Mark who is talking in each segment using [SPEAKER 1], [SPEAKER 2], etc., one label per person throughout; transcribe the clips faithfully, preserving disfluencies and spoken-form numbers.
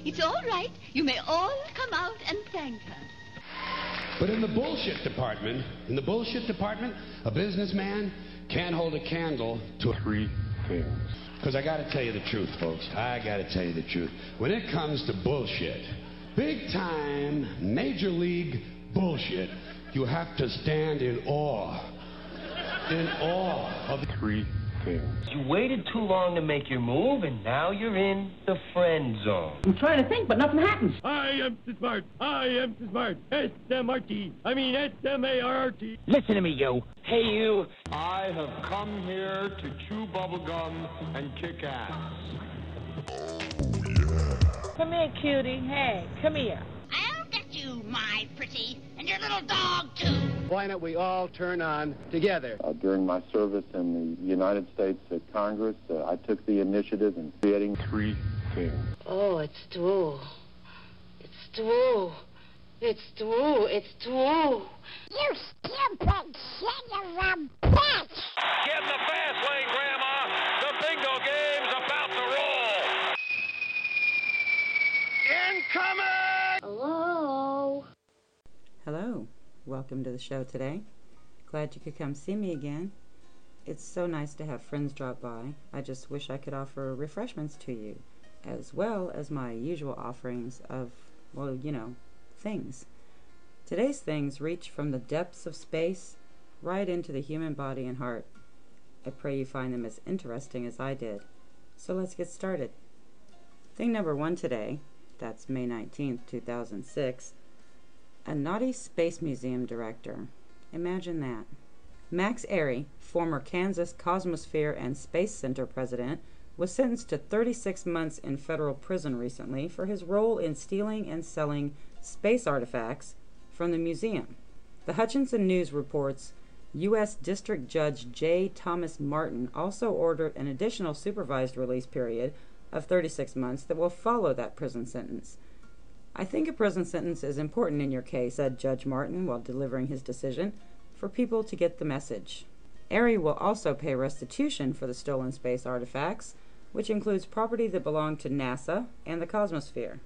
[SPEAKER 1] It's all right. You may all come out and thank her.
[SPEAKER 2] But in the bullshit department, in the bullshit department, a businessman can't hold a candle to three things. Because I got to tell you the truth, folks. I got to tell you the truth. When it comes to bullshit, big time, major league bullshit, you have to stand in awe. In awe of the three things.
[SPEAKER 3] You waited too long to make your move, and now you're in the friend zone.
[SPEAKER 4] I'm trying to think, but nothing happens.
[SPEAKER 5] I am so smart. I am so smart. S M R T. I mean S M A R R T.
[SPEAKER 3] Listen to me, you. Hey, you.
[SPEAKER 6] I have come here to chew bubblegum and kick ass.
[SPEAKER 7] Come here, cutie. Hey, come here.
[SPEAKER 8] I'll get you, my pretty, and your little dog, too.
[SPEAKER 9] Why don't we all turn on together?
[SPEAKER 10] Uh, during my service in the United States at Congress, uh, I took the initiative in creating three things.
[SPEAKER 11] Oh, it's true. It's true. It's true. It's true.
[SPEAKER 8] You stupid son of a bitch!
[SPEAKER 12] Get in the fast lane, Grandma. The bingo game's about to roll. Incoming!
[SPEAKER 13] Hello.
[SPEAKER 14] Hello. Welcome to the show today. Glad you could come see me again. It's so nice to have friends drop by. I just wish I could offer refreshments to you, as well as my usual offerings of, well, you know, things. Today's things reach from the depths of space right into the human body and heart. I pray you find them as interesting as I did. So let's get started. Thing number one today, that's May nineteenth, two thousand six, a naughty space museum director. Imagine that. Max Airy, former Kansas Cosmosphere and Space Center president, was sentenced to thirty-six months in federal prison recently for his role in stealing and selling space artifacts from the museum. The Hutchinson News reports U S District Judge J. Thomas Martin also ordered an additional supervised release period of thirty-six months that will follow that prison sentence. I think a prison sentence is important in your case, said Judge Martin while delivering his decision, for people to get the message. Airy will also pay restitution for the stolen space artifacts, which includes property that belonged to NASA and the Cosmosphere.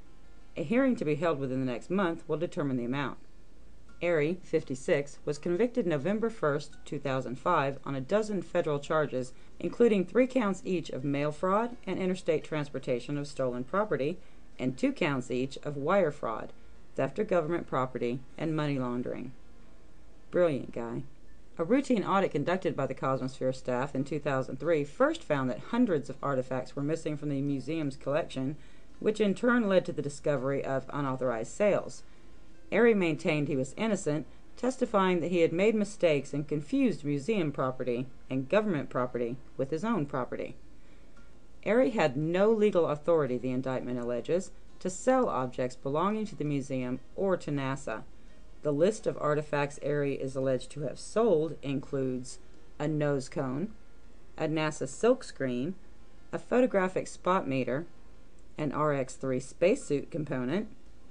[SPEAKER 14] A hearing to be held within the next month will determine the amount. Airy, fifty-six, was convicted November first, two thousand five, on a dozen federal charges, including three counts each of mail fraud and interstate transportation of stolen property, and two counts each of wire fraud, theft of government property, and money laundering. Brilliant guy. A routine audit conducted by the Cosmosphere staff in two thousand three first found that hundreds of artifacts were missing from the museum's collection, which in turn led to the discovery of unauthorized sales. Airy maintained he was innocent, testifying that he had made mistakes and confused museum property and government property with his own property. Airy had no legal authority, the indictment alleges, to sell objects belonging to the museum or to NASA. The list of artifacts Airy is alleged to have sold includes a nose cone, a NASA silkscreen, a photographic spot meter, an R X three spacesuit component,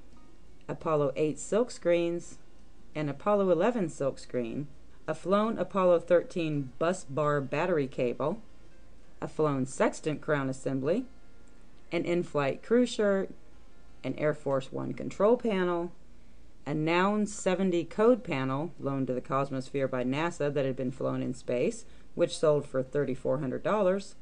[SPEAKER 14] Apollo eight silkscreens, an Apollo eleven silkscreen, a flown Apollo thirteen bus bar battery cable, a flown sextant crown assembly, an in-flight crew shirt, an Air Force One control panel, a Noun seventy code panel loaned to the Cosmosphere by NASA that had been flown in space, which sold for three thousand four hundred dollars.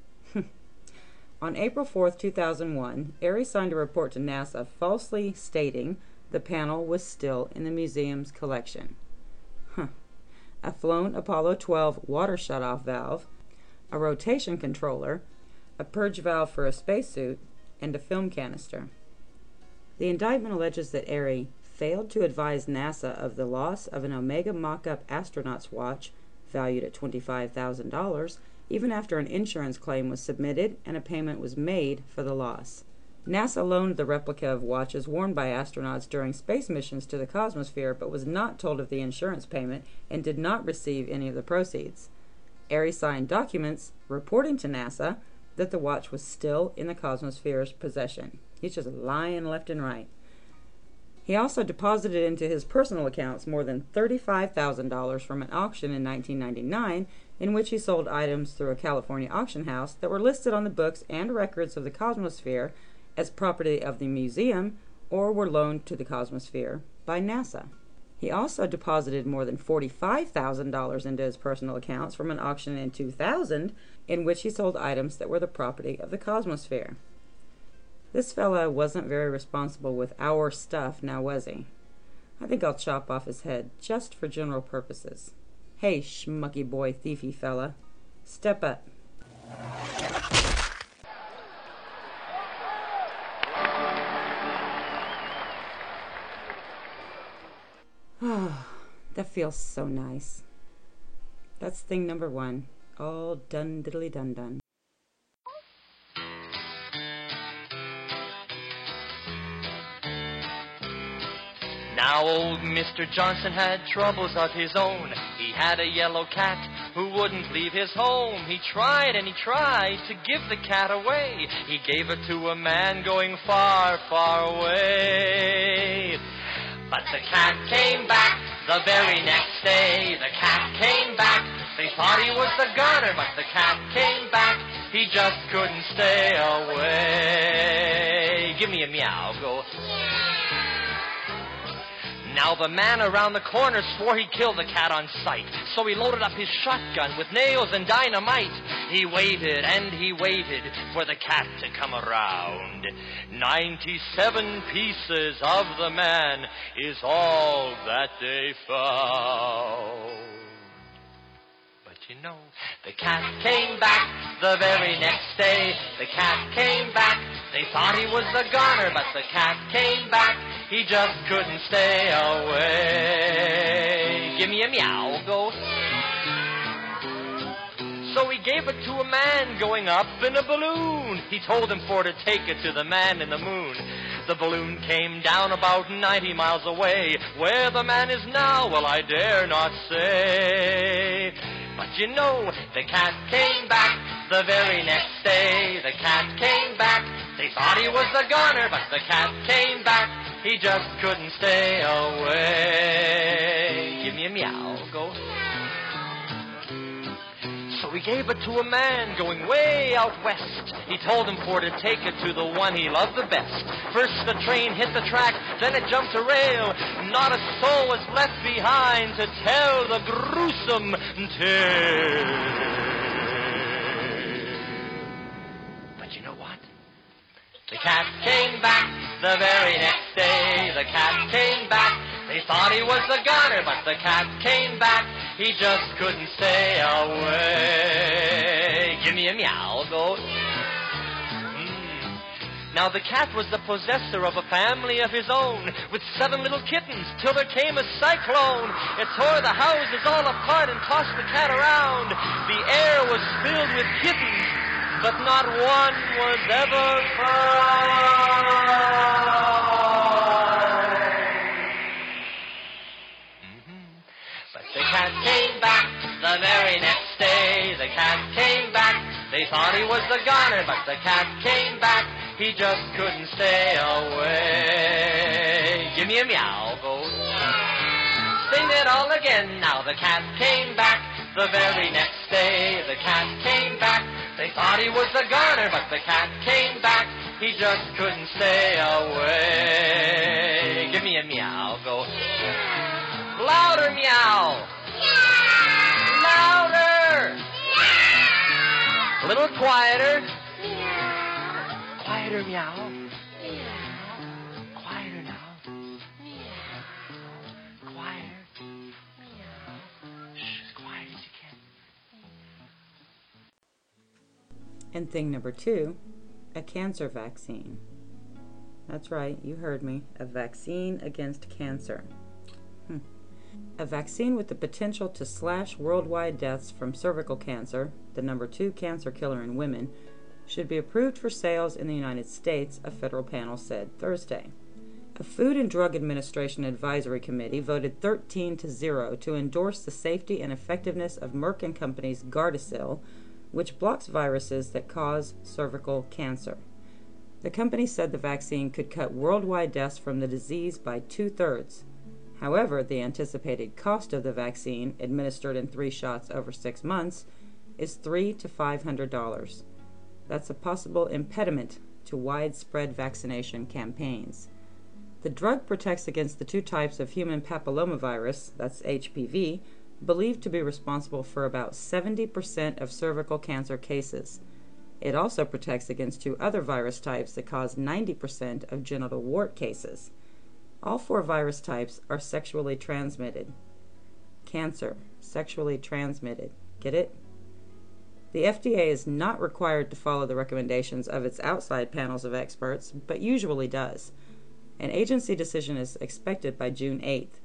[SPEAKER 14] On April fourth, two thousand one, Airy signed a report to NASA falsely stating the panel was still in the museum's collection. Huh. A flown Apollo twelve water shutoff valve, a rotation controller, a purge valve for a spacesuit, and a film canister. The indictment alleges that Airy failed to advise NASA of the loss of an Omega mock-up astronaut's watch valued at twenty-five thousand dollars, even after an insurance claim was submitted and a payment was made for the loss. NASA loaned the replica of watches worn by astronauts during space missions to the Cosmosphere, but was not told of the insurance payment and did not receive any of the proceeds. Airy signed documents reporting to NASA that the watch was still in the Cosmosphere's possession. He's just lying left and right. He also deposited into his personal accounts more than thirty-five thousand dollars from an auction in nineteen ninety-nine, in which he sold items through a California auction house that were listed on the books and records of the Cosmosphere as property of the museum or were loaned to the Cosmosphere by NASA. He also deposited more than forty-five thousand dollars into his personal accounts from an auction in two thousand in which he sold items that were the property of the Cosmosphere. This fella wasn't very responsible with our stuff, now was he? I think I'll chop off his head just for general purposes. Hey, schmucky boy, thiefy fella, step up. Oh, that feels so nice. That's thing number one, all done diddly dun dun.
[SPEAKER 4] Now old Mister Johnson had troubles of his own. He had a yellow cat who wouldn't leave his home. He tried and he tried to give the cat away. He gave it to a man going far, far away. But the cat came back the very next day. The cat came back. They thought he was the gunner, but the cat came back. He just couldn't stay away. Give me a meow, go. Now the man around the corner swore he'd kill the cat on sight. So he loaded up his shotgun with nails and dynamite. He waited and he waited for the cat to come around. Ninety-seven pieces of the man is all that they found. But you know, the cat came back the very next day. The cat came back. They thought he was the gunner, but the cat came back. He just couldn't stay away. Give me a meow, go. So he gave it to a man going up in a balloon. He told him for to take it to the man in the moon. The balloon came down about ninety miles away. Where the man is now, well, I dare not say. But you know, the cat came back the very next day. The cat came back. They thought he was the gunner, but the cat came back. He just couldn't stay away. Give me a meow, go. So he gave it to a man going way out west. He told him for to take it to the one he loved the best. First the train hit the track, then it jumped a rail. Not a soul was left behind to tell the gruesome tale. But you know what? The cat came back the very next day. The cat came back. They thought he was the gunner, but the cat came back. He just couldn't stay away. Give me a meow, go. Mm. Now the cat was the possessor of a family of his own, with seven little kittens, till there came a cyclone. It tore the houses all apart and tossed the cat around. The air was filled with kittens, but not one was ever found. Mm-hmm. But the cat came back the very next day. The cat came back. They thought he was the gunner, but the cat came back. He just couldn't stay away. Give me a meow, go. Sing it all again now. The cat came back the very next day. The cat came back. They thought he was the gunner, but the cat came back. He just couldn't stay away. Give me a meow, go. Louder meow. Louder. A little quieter. Quieter meow. Quieter now. Quieter. Shh, as quiet as you can.
[SPEAKER 14] And thing number two, a cancer vaccine. That's right, you heard me. A vaccine against cancer. Hmm. A vaccine with the potential to slash worldwide deaths from cervical cancer, the number two cancer killer in women, should be approved for sales in the United States, a federal panel said Thursday. A Food and Drug Administration Advisory Committee voted thirteen to zero to endorse the safety and effectiveness of Merck and Company's Gardasil, which blocks viruses that cause cervical cancer. The company said the vaccine could cut worldwide deaths from the disease by two-thirds. However, the anticipated cost of the vaccine, administered in three shots over six months, is three to five hundred dollars. That's a possible impediment to to widespread vaccination campaigns. The drug protects against the two types of human papillomavirus, that's H P V, believed to be responsible for about seventy percent of cervical cancer cases. It also protects against two other virus types that cause ninety percent of genital wart cases. All four virus types are sexually transmitted. Cancer, sexually transmitted. Get it? The F D A is not required to follow the recommendations of its outside panels of experts, but usually does. An agency decision is expected by June eighth.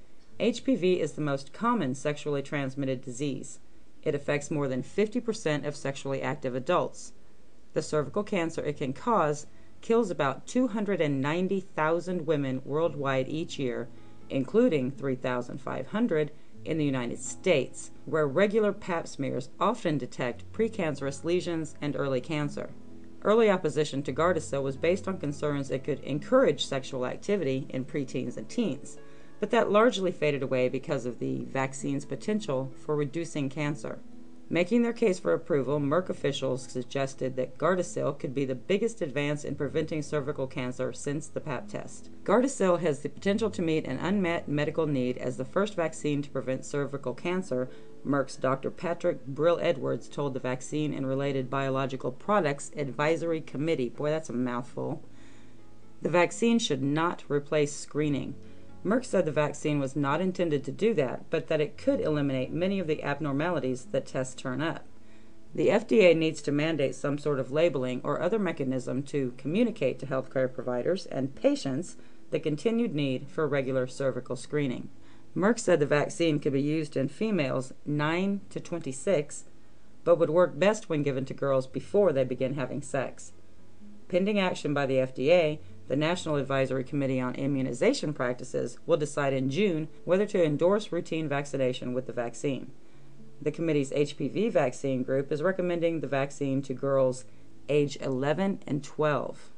[SPEAKER 14] H P V is the most common sexually transmitted disease. It affects more than fifty percent of sexually active adults. The cervical cancer it can cause kills about two hundred ninety thousand women worldwide each year, including three thousand five hundred in the United States, where regular pap smears often detect precancerous lesions and early cancer. Early opposition to Gardasil was based on concerns it could encourage sexual activity in preteens and teens, but that largely faded away because of the vaccine's potential for reducing cancer. Making their case for approval, Merck officials suggested that Gardasil could be the biggest advance in preventing cervical cancer since the pap test. Gardasil has the potential to meet an unmet medical need as the first vaccine to prevent cervical cancer, Merck's Doctor Patrick Brill-Edwards told the Vaccine and Related Biological Products Advisory Committee. Boy, that's a mouthful. The vaccine should not replace screening. Merck said the vaccine was not intended to do that, but that it could eliminate many of the abnormalities that tests turn up. The F D A needs to mandate some sort of labeling or other mechanism to communicate to healthcare providers and patients the continued need for regular cervical screening. Merck said the vaccine could be used in females nine to twenty-six, but would work best when given to girls before they begin having sex. Pending action by the F D A, the National Advisory Committee on Immunization Practices will decide in June whether to endorse routine vaccination with the vaccine. The committee's H P V vaccine group is recommending the vaccine to girls age eleven and twelve.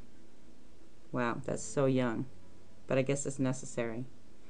[SPEAKER 14] Wow, that's so young, but I guess it's necessary.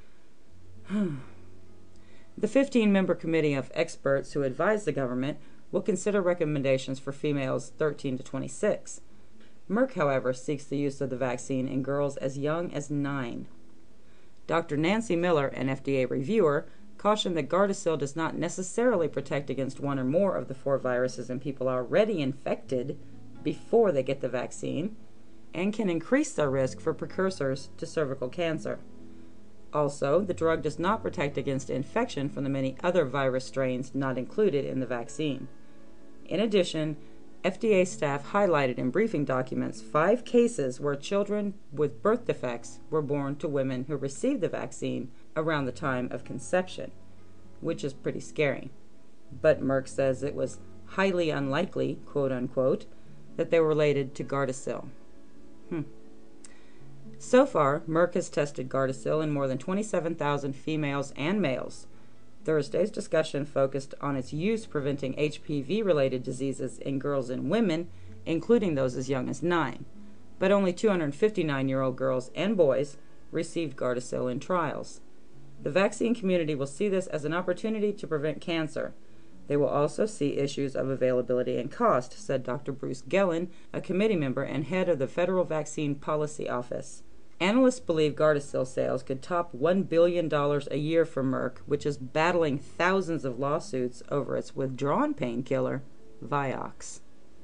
[SPEAKER 14] The fifteen-member committee of experts who advise the government will consider recommendations for females thirteen to twenty-six. Merck, however, seeks the use of the vaccine in girls as young as nine. Doctor Nancy Miller, an F D A reviewer, cautioned that Gardasil does not necessarily protect against one or more of the four viruses in people already infected before they get the vaccine, and can increase their risk for precursors to cervical cancer. Also, the drug does not protect against infection from the many other virus strains not included in the vaccine. In addition, F D A staff highlighted in briefing documents five cases where children with birth defects were born to women who received the vaccine around the time of conception, which is pretty scary. But Merck says it was highly unlikely, quote unquote, that they were related to Gardasil. Hmm. So far, Merck has tested Gardasil in more than twenty-seven thousand females and males. Thursday's discussion focused on its use preventing H P V-related diseases in girls and women, including those as young as nine. But only two hundred fifty-nine-year-old girls and boys received Gardasil in trials. The vaccine community will see this as an opportunity to prevent cancer. They will also see issues of availability and cost, said Doctor Bruce Gellin, a committee member and head of the Federal Vaccine Policy Office. Analysts believe Gardasil sales could top one billion dollars a year for Merck, which is battling thousands of lawsuits over its withdrawn painkiller, Vioxx.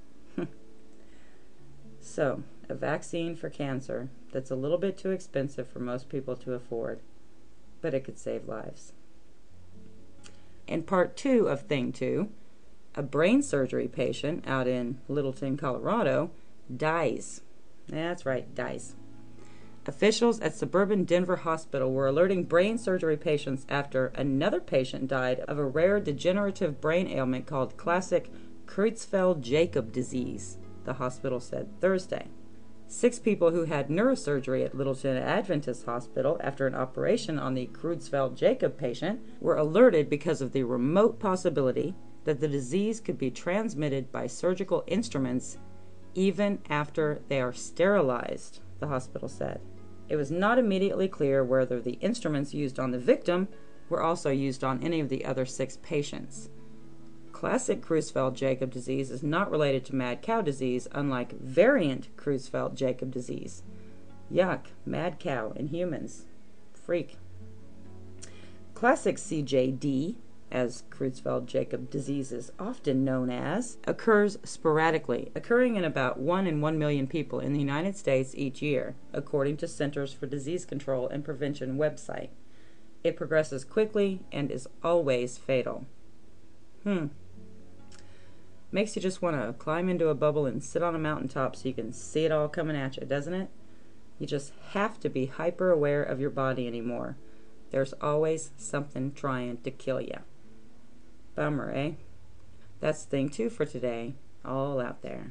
[SPEAKER 14] So, a vaccine for cancer that's a little bit too expensive for most people to afford, but it could save lives. In part two of Thing two, a brain surgery patient out in Littleton, Colorado, dies. That's right, dies. Officials at suburban Denver Hospital were alerting brain surgery patients after another patient died of a rare degenerative brain ailment called classic Creutzfeldt-Jakob disease, the hospital said Thursday. Six people who had neurosurgery at Littleton Adventist Hospital after an operation on the Creutzfeldt-Jakob patient were alerted because of the remote possibility that the disease could be transmitted by surgical instruments even after they are sterilized, the hospital said. It was not immediately clear whether the instruments used on the victim were also used on any of the other six patients. Classic Creutzfeldt-Jakob disease is not related to mad cow disease, unlike variant Creutzfeldt-Jakob disease. Yuck, mad cow in humans. Freak. Classic C J D, as Creutzfeldt-Jakob disease is often known as, occurs sporadically, occurring in about one in one million people in the United States each year, according to Centers for Disease Control and Prevention website. It progresses quickly and is always fatal. Hmm. Makes you just want to climb into a bubble and sit on a mountaintop so you can see it all coming at you, doesn't it? You just have to be hyper aware of your body anymore. There's always something trying to kill you. Bummer, eh? That's the thing too for today, all out there.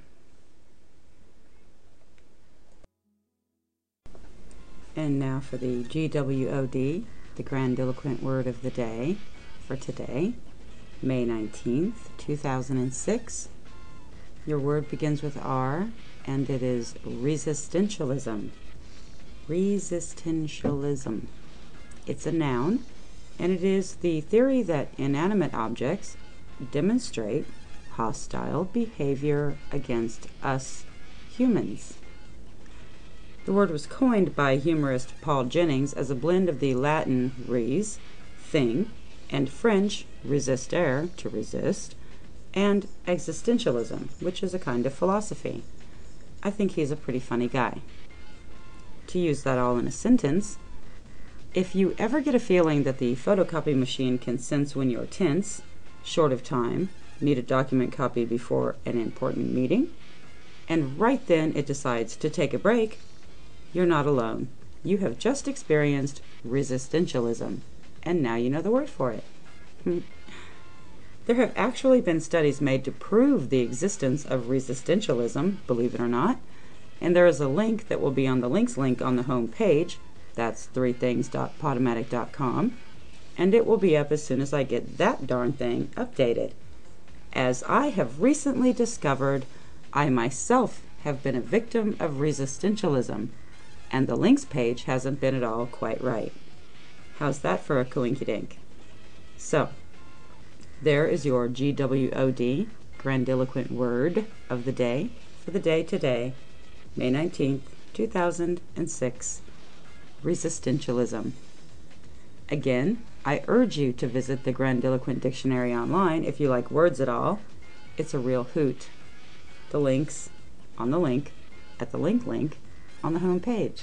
[SPEAKER 14] And now for the G W O D, the grandiloquent word of the day for today, May nineteenth, two thousand six. Your word begins with R, and it is resistentialism. Resistentialism. It's a noun, and it is the theory that inanimate objects demonstrate hostile behavior against us humans. The word was coined by humorist Paul Jennings as a blend of the Latin res, thing, and French resister, to resist, and existentialism, which is a kind of philosophy. I think he's a pretty funny guy. To use that all in a sentence, if you ever get a feeling that the photocopy machine can sense when you're tense, short of time, need a document copied before an important meeting, and right then it decides to take a break, you're not alone. You have just experienced resistentialism, and now you know the word for it. There have actually been studies made to prove the existence of resistentialism, believe it or not, and there is a link that will be on the links link on the home page. That's three things dot podomatic dot com, and it will be up as soon as I get that darn thing updated. As I have recently discovered, I myself have been a victim of resistentialism, and the links page hasn't been at all quite right. How's that for a coinkydink? So, there is your G W O D, grandiloquent word of the day, for the day today, May nineteenth, two thousand six. Resistentialism. Again, I urge you to visit the Grandiloquent Dictionary online if you like words at all. It's a real hoot. The links on the link at the link link on the home page.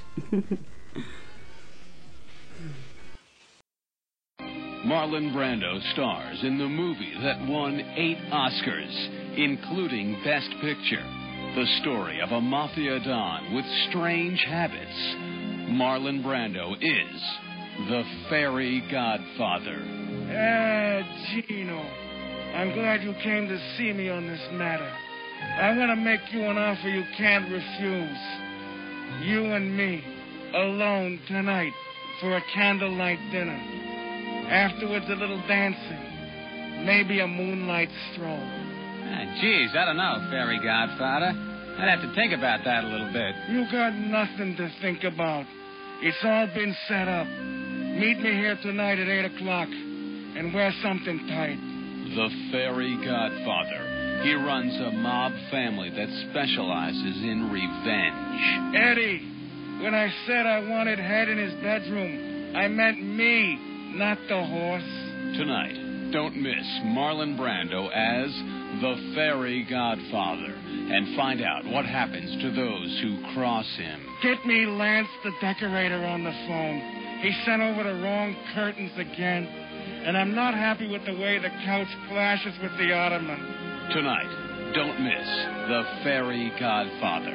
[SPEAKER 13] Marlon Brando stars in the movie that won eight Oscars, including Best Picture. The story of a mafia don with strange habits. Marlon Brando is the fairy godfather.
[SPEAKER 15] Ah, Gino, I'm glad you came to see me on this matter. I'm going to make you an offer you can't refuse. You and me, alone tonight, for a candlelight dinner. Afterwards, a little dancing. Maybe a moonlight stroll.
[SPEAKER 16] Ah, geez, I don't know, fairy godfather. I'd have to think about that a little bit.
[SPEAKER 15] You got nothing to think about. It's all been set up. Meet me here tonight at eight o'clock and wear something tight.
[SPEAKER 13] The fairy godfather. He runs a mob family that specializes in revenge.
[SPEAKER 15] Eddie, when I said I wanted Head in his bedroom, I meant me, not the horse.
[SPEAKER 13] Tonight, don't miss Marlon Brando as the fairy godfather and find out what happens to those who cross him.
[SPEAKER 15] Get me Lance the decorator on the phone. He sent over the wrong curtains again, and I'm not happy with the way the couch clashes with the ottoman.
[SPEAKER 13] Tonight, don't miss the fairy godfather.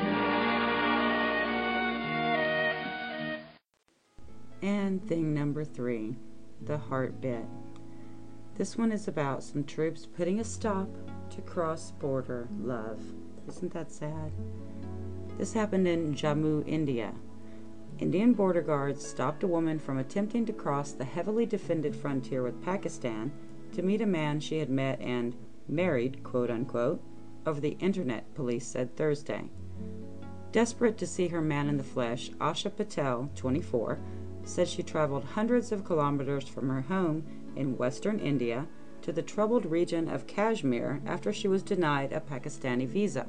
[SPEAKER 14] And thing number three, the heart bit. This one is about some troops putting a stop to cross-border love. Isn't that sad? This happened in Jammu, India. Indian border guards stopped a woman from attempting to cross the heavily defended frontier with Pakistan to meet a man she had met and married, quote-unquote, over the internet, police said Thursday. Desperate to see her man in the flesh, Asha Patel, twenty-four, said she traveled hundreds of kilometers from her home in western India to the troubled region of Kashmir after she was denied a Pakistani visa.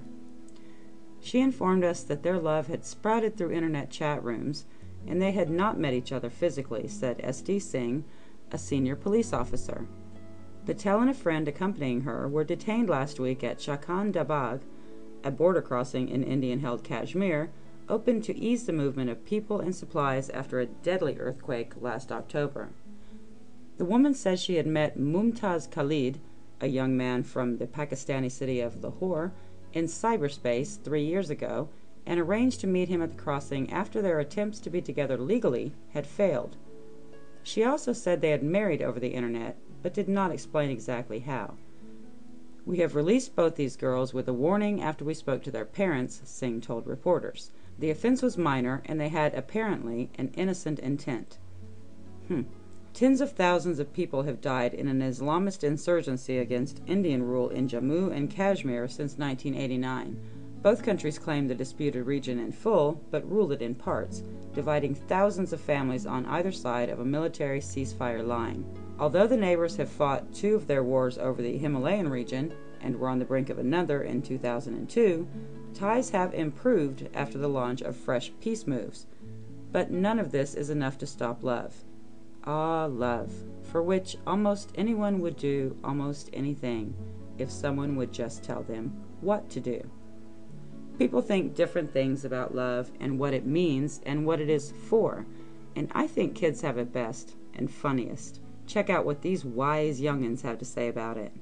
[SPEAKER 14] She informed us that their love had sprouted through internet chat rooms, and they had not met each other physically, said S D Singh, a senior police officer. Patel and a friend accompanying her were detained last week at Chakan Dabag, a border crossing in Indian-held Kashmir, open to ease the movement of people and supplies after a deadly earthquake last October. The woman says she had met Mumtaz Khalid, a young man from the Pakistani city of Lahore, in cyberspace three years ago, and arranged to meet him at the crossing after their attempts to be together legally had failed. She also said they had married over the internet, but did not explain exactly how. We have released both these girls with a warning after we spoke to their parents, Singh told reporters. The offense was minor, and they had, apparently, an innocent intent. Hmm. Tens of thousands of people have died in an Islamist insurgency against Indian rule in Jammu and Kashmir since nineteen eighty-nine. Both countries claim the disputed region in full, but rule it in parts, dividing thousands of families on either side of a military ceasefire line. Although the neighbors have fought two of their wars over the Himalayan region, and were on the brink of another in two thousand two, ties have improved after the launch of fresh peace moves. But none of this is enough to stop love. Ah, love, for which almost anyone would do almost anything if someone would just tell them what to do. People think different things about love and what it means and what it is for, and I think kids have it best and funniest. Check out what these wise young'uns have to say about it.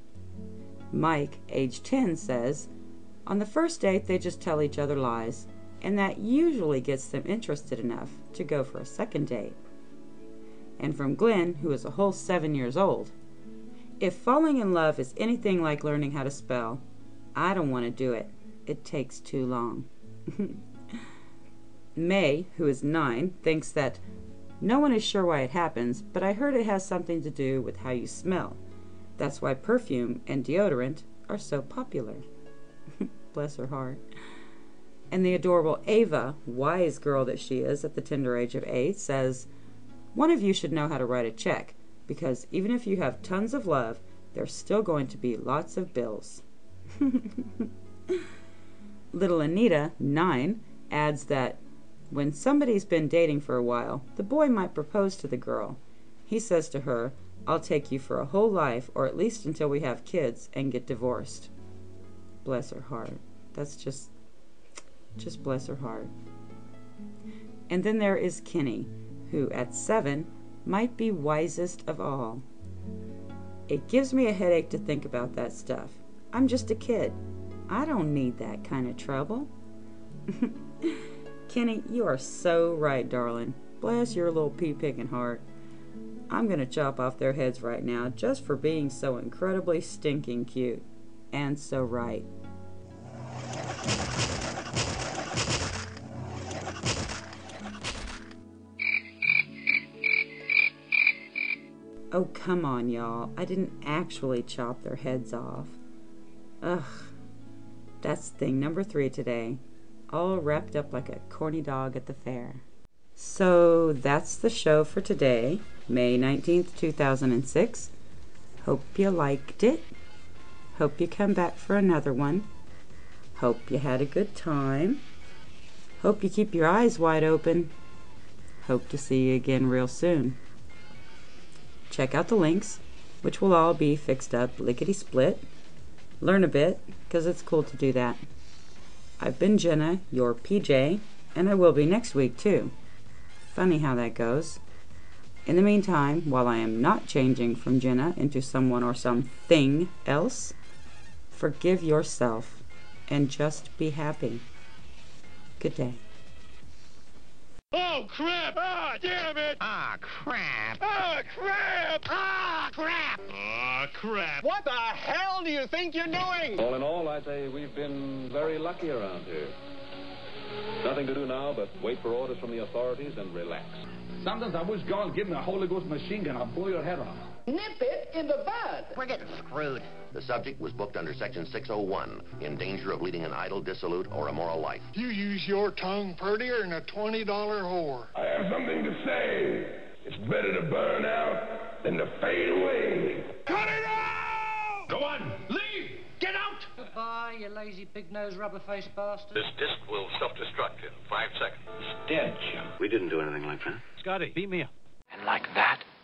[SPEAKER 14] Mike, age ten, says, on the first date they just tell each other lies, and that usually gets them interested enough to go for a second date. And from Glenn, who is a whole seven years old, if falling in love is anything like learning how to spell, I don't want to do it. It takes too long. May, who is nine, thinks that no one is sure why it happens, but I heard it has something to do with how you smell. That's why perfume and deodorant are so popular. Bless her heart. And the adorable Ava, wise girl that she is at the tender age of eight, says, one of you should know how to write a check, because even if you have tons of love, there's still going to be lots of bills. Little Anita, nine, adds that when somebody's been dating for a while, the boy might propose to the girl. He says to her, I'll take you for a whole life, or at least until we have kids and get divorced. Bless her heart. That's just, just bless her heart. And then there is Kenny, who at seven might be wisest of all. It gives me a headache to think about that stuff. I'm just a kid. I don't need that kind of trouble. Kenny, you are so right, darling. Bless your little pea-picking heart. I'm going to chop off their heads right now just for being so incredibly stinking cute. And so right. Oh, come on, y'all. I didn't actually chop their heads off. Ugh. That's thing number three today. All wrapped up like a corny dog at the fair. So that's the show for today, May nineteenth, two thousand six. Hope you liked it. Hope you come back for another one. Hope you had a good time. Hope you keep your eyes wide open. Hope to see you again real soon. Check out the links, which will all be fixed up lickety-split. Learn a bit, because it's cool to do that. I've been Jenna, your P J, and I will be next week too. Funny how that goes. In the meantime, while I am not changing from Jenna into someone or something else, forgive yourself and just be happy. Good day.
[SPEAKER 5] Oh, crap! Ah, damn it!
[SPEAKER 17] Ah, crap!
[SPEAKER 5] Ah, crap!
[SPEAKER 17] Ah, crap!
[SPEAKER 5] Ah, crap!
[SPEAKER 9] What the hell do you think you're doing?
[SPEAKER 18] All in all, I say we've been very lucky around here. Nothing to do now but wait for orders from the authorities and relax.
[SPEAKER 19] Sometimes I wish God would give me a Holy Ghost machine gun. I'll blow your head off.
[SPEAKER 17] Nip it in the bud.
[SPEAKER 20] We're getting screwed. The subject was booked under Section six oh one, in danger of leading an idle, dissolute, or immoral life.
[SPEAKER 6] You use your tongue prettier than a twenty dollar whore.
[SPEAKER 12] I have something to say. It's better to burn out than to fade away.
[SPEAKER 5] Cut it out!
[SPEAKER 21] away, you lazy, big-nosed, rubber-faced bastard.
[SPEAKER 12] This disc will self-destruct in five seconds.
[SPEAKER 18] Dead,
[SPEAKER 20] We didn't do anything like that.
[SPEAKER 12] Scotty, beat me up.
[SPEAKER 4] And like that,